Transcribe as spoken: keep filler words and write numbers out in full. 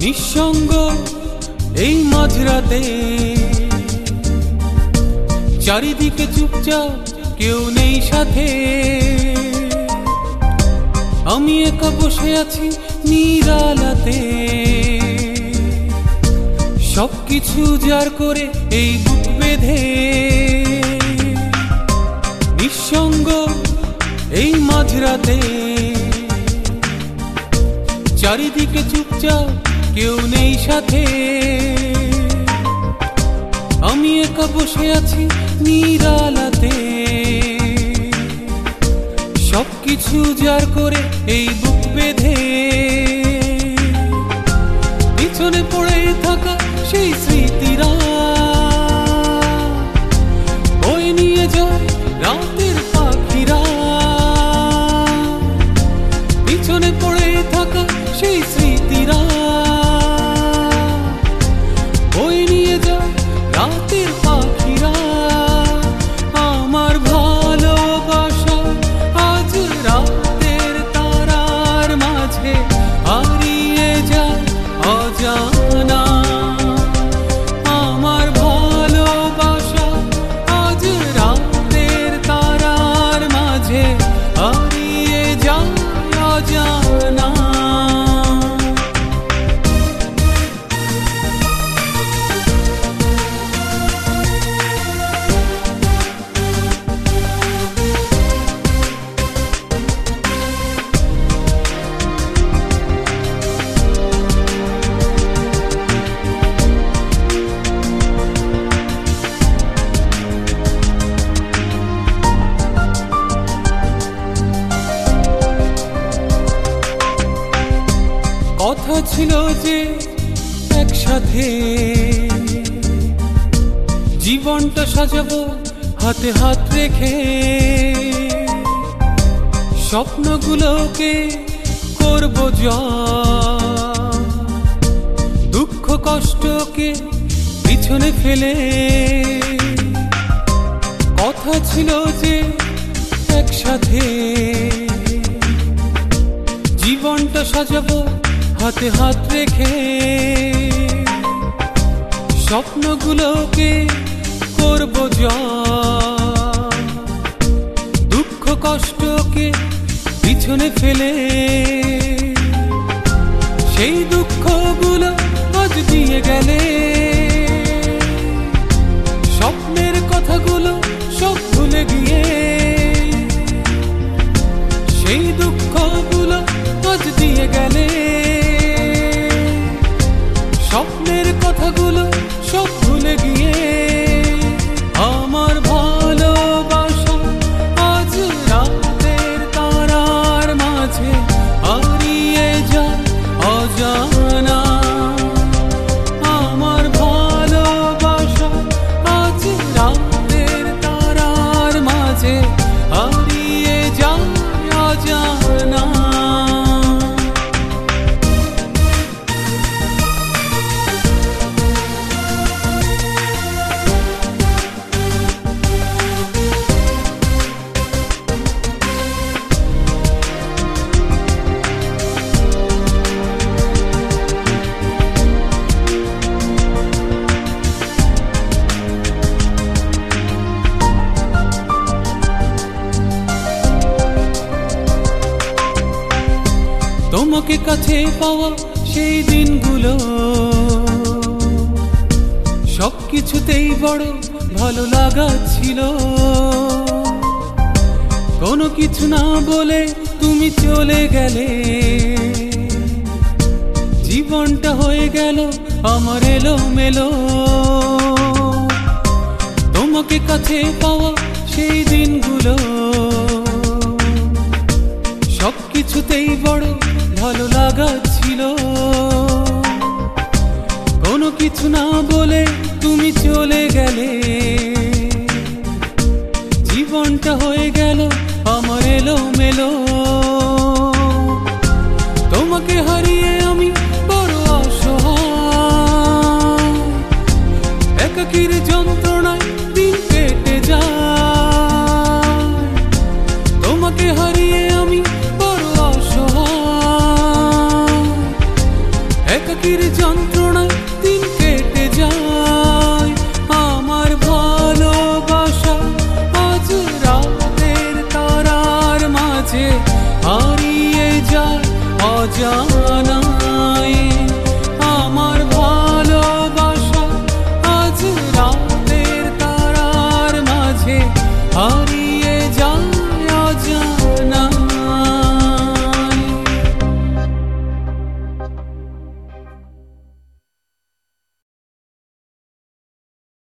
নিঃসঙ্গ এই মাঝরাতে, চারিদিকে চুপচাপ কেউ নেই সাথে। আমি একা বসে আছি নিরালাতে, সবকিছু জার করে এই বুক বেঁধে। নিঃসঙ্গ এই মাঝরাতে, চারিদিকে চুপচাপ কেউ নেই সাথে। আমি একা বসে আছি নিরালাতে, সবকিছু জার করে এই বুক বেঁধে। পিছনে পড়ে থাকা সেই স্মৃতিরা বয়ে নিয়ে যায় রাতের পাখিরা। পিছনে পড়ে থাকা সেই স্মৃতিরা বয়ে নিয়ে যায় রাতের পাখিরা। আমার ভালোবাসা আজ রাতের তারার মাঝে হারিয়ে যায় অজানা। আমার ভালোবাসা আজ রাতের তারার মাঝে হারিয়ে যায় অজানা। কথা ছিল যে একসাথে জীবনটা সাজাবো হাতে হাত রেখে। স্বপ্নগুলোকে করবো জয়, দুঃখ কষ্টকে পিছনে ফেলে। কথা ছিল যে একসাথে জীবনটা সাজাবো হাতে হাত রেখে। স্বপ্নগুলোকে করবো জয়, দুঃখ কষ্টকে পিছনে ফেলে। সেই দুঃখগুলো আজ দিয়ে গেলে, স্বপ্নের কথাগুলো সব ভুলে গিয়ে। সেই দুঃখগুলো আজ দিয়ে গেলে, স্বপ্নের কথাগুলো সব ভুলে গিয়ে। আমার ভালোবাসা আজ রাতের তারার মাঝে হারিয়ে যায় অজানা। আমার ভালোবাসা আজ রাতের তারার মাঝে হারিয়ে যায় অজানা। তোমাকে কাছে পাওয়া সেই দিনগুলো সবকিছুতেই বড় ভালো লাগা ছিল। কোনো কিছু না বলে তুমি চলে গেলে, জীবনটা হয়ে গেল আমার এলোমেলো। তোমাকে কাছে পাওয়া সেই দিনগুলো সবকিছুতেই বড় ভালো লাগা ছিল। কোনো কিছু না বলে তুমি চলে গেলে, জীবনটা হয়ে গেল আমার এলোমেলো। তোমাকে হারিয়ে আমি বড় অসহায়, একাকীর যন্ত্রণায় দিন কেটে যায়। তোমাকে হারিয়ে আমি বড় অসহায়, একাকির যন্ত্রণায় দিন কেটে যায়। আমার ভালোবাসা আজ রাতের তারার মাঝে হারিয়ে যায় অজানা